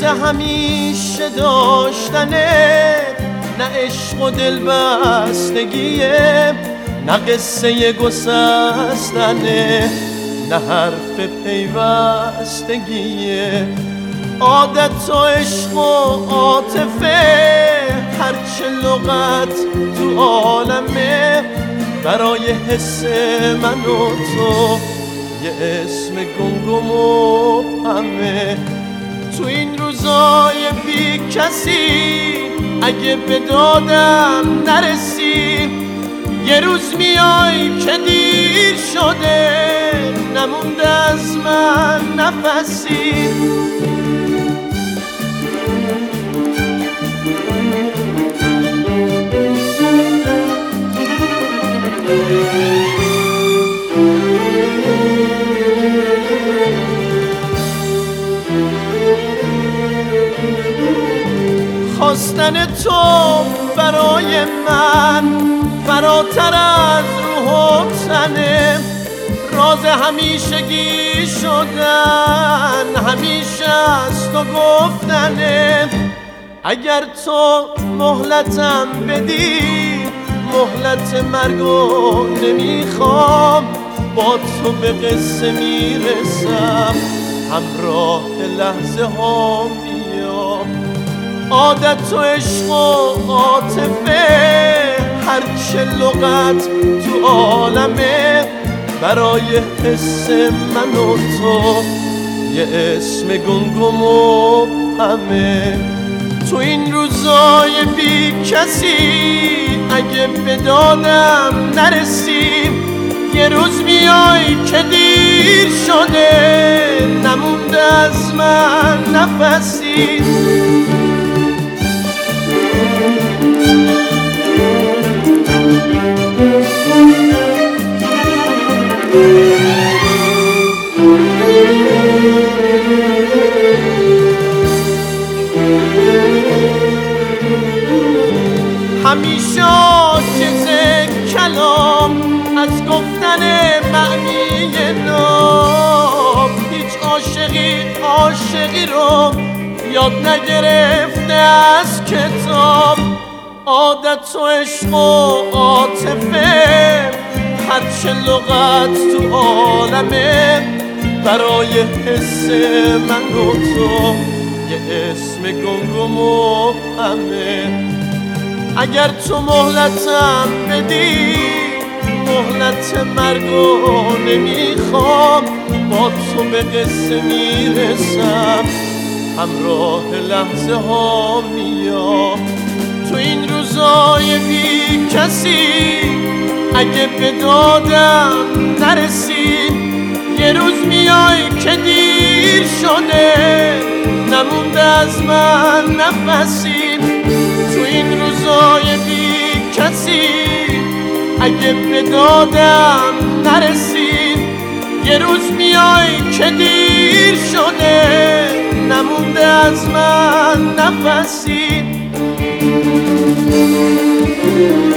قصه همیشه داشتنه، نه عشق و دل بستگیه، نه قصه گسستنه، نه حرف پیوستگیه. عادت و عشق و عاطفه، هرچه لغت تو عالمه، برای حس من و تو یه اسم گمگم و همه. تو این روزای بی کسی اگه به دادم نرسی، یه روز میای که دیر شده، نمونده از من نفسی. خواستن تو برای من فراتر از روح و تنه، راز همیشگی شدن همیشه از تو گفتنه. اگر تو مهلتم بدی، مهلت مرگو نمیخوام، با تو به قصه میرسم، همراه لحظه ها میام. عادت و عشق و عاطفه، هرچه لغت تو عالمه، برای حس من و تو یه اسم گمگم و همه. تو این روزای بی کسی اگه به دادم نرسی، یه روز میای که دیر شده، نمونده از من نفسی. همیشه عاجز کلام از گفتن معنی نام، هیچ عاشقی رو یاد نگرفته از کتاب. عادت و عشق و عاطفه، هرچه لغت تو عالمه، برای حس من و تو یه اسم گمگم و همه. اگر تو مهلتم بدی، مهلت مرگو نمیخوام، با تو به قصه میرسم، همراه لحظه ها میام. تو این روزای بی کسی اگه به دادم نرسی، یه روز میای که دیر شده، نمونده از من نفسی. تو این روزای بی کسی اگه به دادم نرسی، یه روز میای که دیر شده، نمونده از من نفسی.